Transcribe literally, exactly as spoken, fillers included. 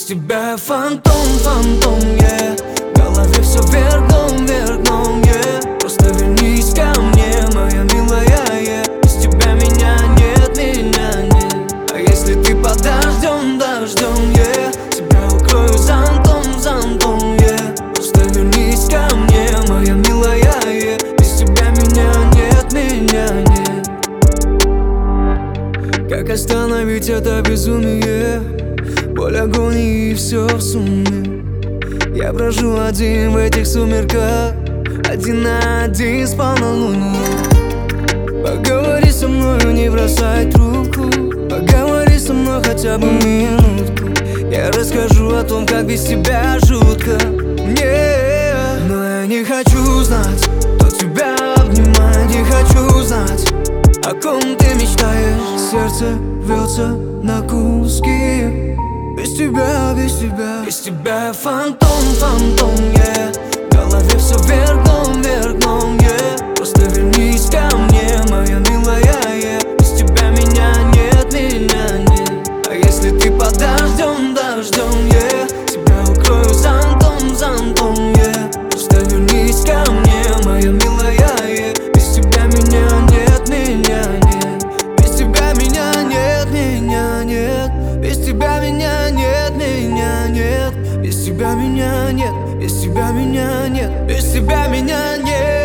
Без тебя фантом, фантом, yeah. В голове все вверх дном, вверх дном, yeah. Просто вернись ко мне, моя милая, yeah. Без тебя меня нет, меня нет. А если ты под дождем, дождем, yeah. Тебя укрою зонтом, зонтом, yeah. Просто вернись ко мне, моя милая, yeah. Без тебя меня нет, меня нет. Как остановить это безумие? Боль, агонии и все в сумме. Я брожу один в этих сумерках, один на один с полнолуния. Поговори со мною, не бросай трубку. Поговори со мной хотя бы минутку. Я расскажу о том, как без тебя жутко мне. Но я не хочу знать, кто тебя обнимает. Не хочу знать, о ком ты мечтаешь. Сердце рвется на куски. Без тебя, без тебя, без тебя я фантом, фантом, yeah. В голове все вверх дном, вверх дном, yeah. Просто вернись ко мне, моя милая, yeah. Без тебя меня нет, меня нет. А если ты под дождем, дождем, yeah. Тебя укрою зонтом, зонтом, yeah. Просто вернись ко мне, моя милая, yeah. Без тебя меня нет, меня нет. Без тебя меня нет, меня нет. Без тебя меня нет, меня нет. Без тебя меня нет, без тебя меня нет. Без тебя меня нет.